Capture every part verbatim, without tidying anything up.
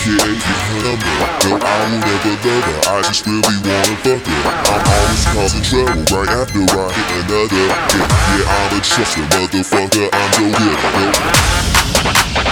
aka the number. No, I will never love her, I just really wanna fuck her. I'm always causing trouble right after I hit another. Yeah, yeah, I'm a truster, motherfucker, I'm so good. No.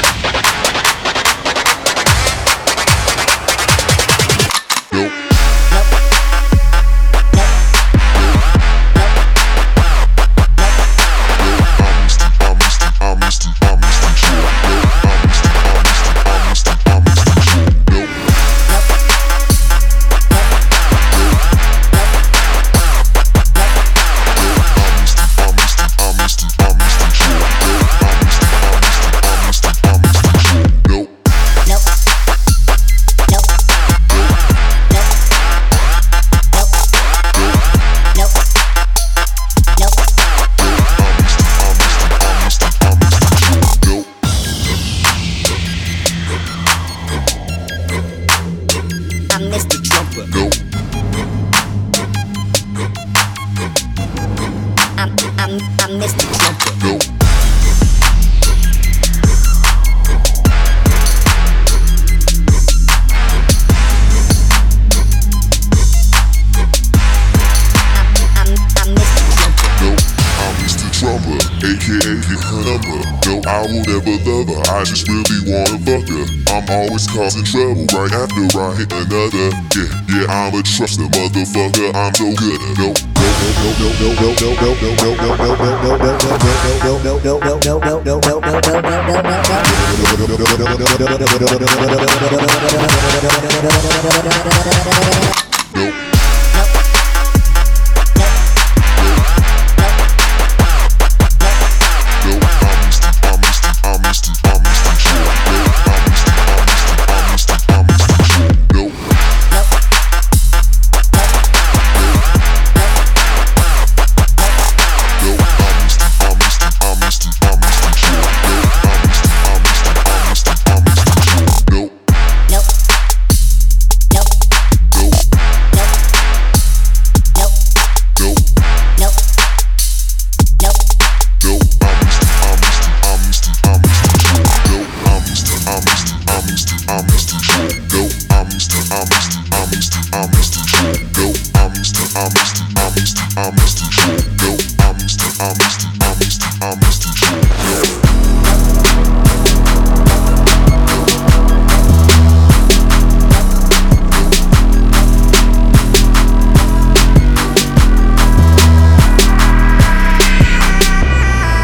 I'm Mister Trumper. No. I'm I'm I'm Mister Trumper. No. aka the number. No, I will never love her, I just really wanna fuck her. I'm always causing trouble right after I hit another. Yeah, yeah, I'm a truster, motherfucker, I'm so good. No, no. I'm Mister I'm Mister I'm Mister I'm Mister I'm Mister I'm Mister I'm